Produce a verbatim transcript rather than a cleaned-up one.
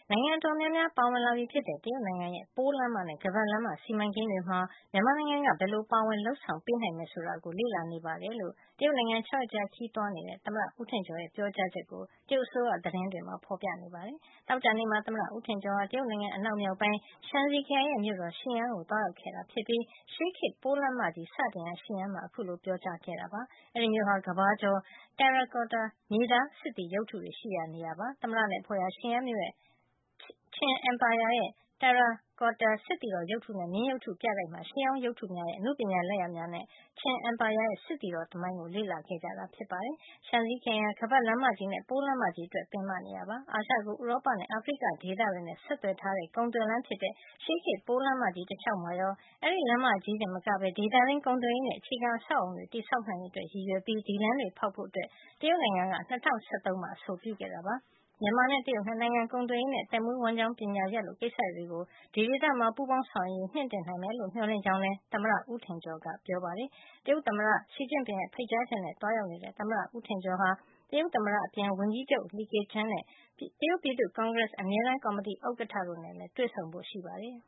နိုင်ငံတော်များများပါဝင်လာပြီဖြစ်တဲ့တရုတ်နိုင်ငံရဲ့ပိုးလမ်းမနဲ့ခါးပတ်လမ်းမစီမံကိန်းတွေမှာမြန်မာနိုင်ငံကဘယ်လိုပါဝင်လှုပ်ဆောင်ပေးနိုင်မယ်ဆိုတာကိုလေ့လာနေပါတယ်လို့တရုတ်နိုင်ငံ၆ရက်ကြာခီးသွားနေတဲ့သမ္မတဦးထင်ကျော်ရဲ့ပြောကြားချက်ကိုတရုတ်အစိုးရသတင်းတွေမှာဖေါ်ပြနေပါတယ်။သောကြာနေ့မှာသမ္မတဦးထင်ကျော်ဟာတရုတ်နိုင်ငံအနောက်မြောက်ပိုင်းရှန်စီခရိုင်ရဲ့မြို့တော်ရှီယန်းကိုသွားရောက်ခဲ့တာဖြစ်ပြီးရှေးခေတ်ပိုးလမ်းမကြီးစတင်ရာရှီယန်းမှာအခုလိုပြောကြားခဲ့တာပါ။အဲဒီမြို့ဟာကမ္ဘာကျော် Terracotta မြေသားစစ်သည်ရုပ်တုတွေရှိရာနေရာပါ။သမ္မတနဲ့အဖွဲ့ဟာရှီယန်းမြို့ရဲ့Qin Empire ရဲ့ Terracotta စစ်သည်တော်ရုပ်တုနဲ့မြင်းရုပ်တုပြတိုက်မှာရှေးဟောင်းရုပ်တုများရဲ့အနုပညာလက်ရာများနဲ့ Qin Empire ရဲ့စစ်သည်တော်သမိုင်းကိုလေ့လာခဲ့ကြတာဖြစ်ပါတယ်။ရှန်စီခရိုင်ဟာခါးပတ်လမ်းမကြီးနဲ့ပိုးလမ်းမကြီးအတွက်ပင်မနေရာပါ။အာရှကိုဥရောပနဲ့အာဖရိကဒေသတွေနဲ့ဆက်သွယ်ထားတဲ့ကုန်သွယ်လမ်းဖြစ်တဲ့ရှေးခေတ်ပိုးလမ်းမကြီးတလျှောက်မှာရောအဲဒီလမ်းမကြီးတင်မကပဲဒေသတွင်းကုန်သွယ်ရေးနဲ့အခြေခံအဆောက်အအုံတွေတည်ဆောက်နိုင်ရေးအတွက်ရည်ရွယ်ပြီးဒီလမ်းတွေဖေါက်ဖို့အတွက်တရုတ်နိုင်ငံက၂၀၁၃မှာအဆိုပြုခဲ့တာပါ။မြန်မာနဲ့တရုတ်နှစ်နိုင်ငံကုန်သွယ်ရေးနဲ့အသက်မွေးဝမ်းကျောင်းပညာရပ်လိုကိစ္စရပ်တွေကိုဒီဒေသမှာပူးပေါင်းဆောင်ရွက်ရေးမြှင့်တင်နိုင်မယ်လို့မျှော်လင့်ကြောင်းလည်းသမ္မတဦးထင်ကျော်ကပြောပါတယ်။တရုတ်သမ္မတရှီကျင့်ပင်ရဲ့ဖိတ်ကြားချက်နဲ့သွားရောက်နေတဲ့သမ္မတဦးထင်ကျော်ဟာတရုတ်သမ္မတအပြင်ဝန်ကြီးချုပ်လီကေချန်းနဲ့တရုတ်ပြည်သူ့ကွန်ဂရက်အမြဲတမ်းကော်မတီဥက္ကဋ္ဌတို့နဲ့လည်းတွေ့ဆုံဖို့ရှိပါတယ်။